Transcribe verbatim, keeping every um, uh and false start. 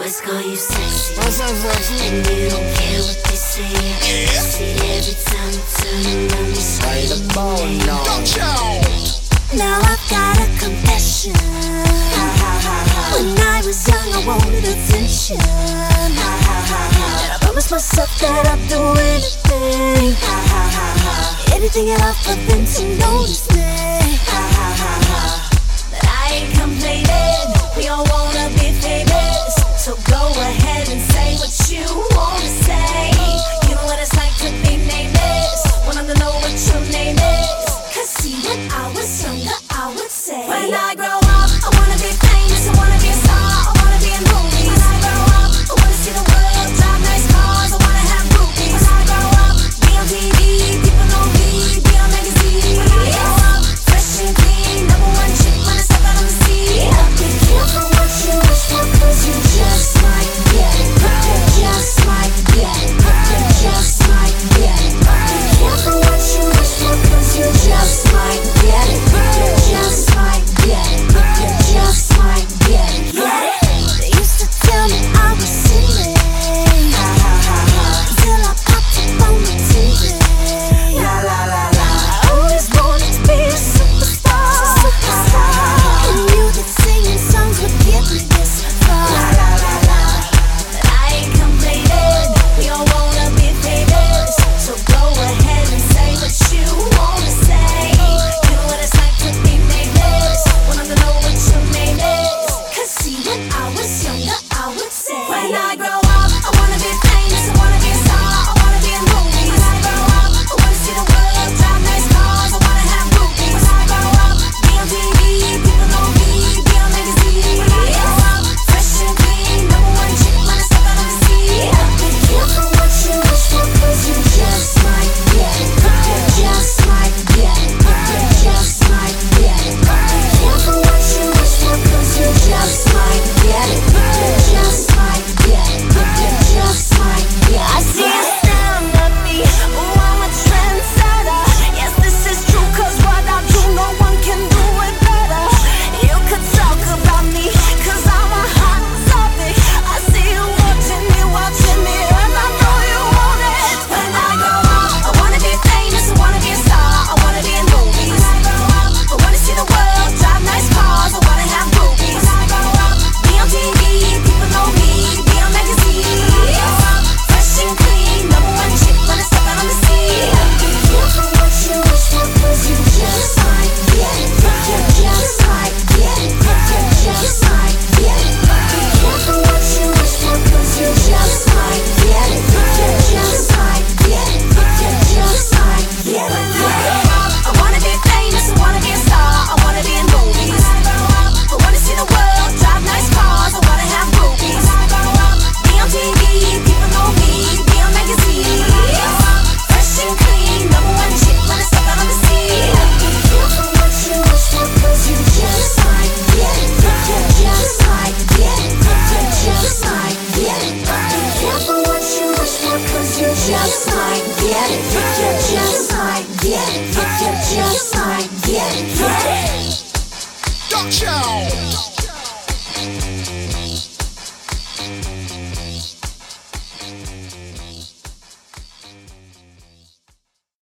always call you sexy, and you don't care what they say. Yeah. See, every time you turn around, you Play the bone now. now I've got a confession. When I was young, I wanted attention. And I promised myself that I'd do anything, anything at all for them to notice me. But I ain't complaining, we all wanna be famous. So go ahead and say what you wanna say. You know what it's like to be nameless, want them to know what your name is. Cause see, when I was younger, I would say, when I grow up, I wanna be famous, I wanna be a star, I wanna be in movies. When I grow up, I wanna see the world, drive nice cars, I wanna have groupies. When I grow up, be on T V, people know me, be on magazines. When I grow up, fresh and clean, number one chick when I step out on the scene. Be careful what you wish for, cause you just might get it. You just might get it. You just might get it. Be careful what you wish for, cause you just might get it. You just might get it. You just might get it. Get it? They used to tell me I was silly, till I popped up on the T V. La la la la. I always wanted to be a superstar, and knew that singing songs would get me this far. La la la la. But I ain't complaining, we all wanna be famous. So go ahead and say what you wanna say. You know what it's like to be nameless, want them to know what your name is. Cause see, when I was younger, I would say, when I grow up, I wanna be famous, I wanna be a star, I wanna be in movies. When I grow up, I wanna see the world, drive nice cars, I wanna have groupies. When I grow up, be on T V, people know me, be on magazines. When I grow up, fresh and clean, number one chick when I step out on the scene. Be careful what you wish for, cause you just might get it. You just might get it. You just might get it. Be careful what you wish for, cause you just might get it. You just might get it. You just might get it. I see you staring at me, ooh, I'm a trendsetter. Yes, this is true, cause what I do, no one can do it better. You could talk about me, cause I'm a hot topic. I see you watching me, watching me, and I know you want it. When I grow up, I wanna be famous, I wanna be a star, I wanna be in movies. When I grow up, I wanna see the world, drive nice cars, I wanna have groupies. When I grow up, be on T V, people know me, be on magazines. Fresh and clean, number one chick when I step out on the scene. Be careful what you wish for, cause you just might get it. You just might get it. You just might get it. Be careful what you wish for, cause you just might get it. You just might get it. You just might get it. I wanna be famous, I wanna be a star, I wanna be in movies. When I grow up, I wanna see the world, drive nice cars, I wanna have groupies. When I grow up, be on T V, people know me, be on magazines. Fresh and clean, number one chick when I step out on the scene. Be careful what you wish for, cause you just might get it. You just might get it. You just might get it. Be careful what you wish for, cause you just might get it. You just might get it. You just might get it. Get it. Dutch out.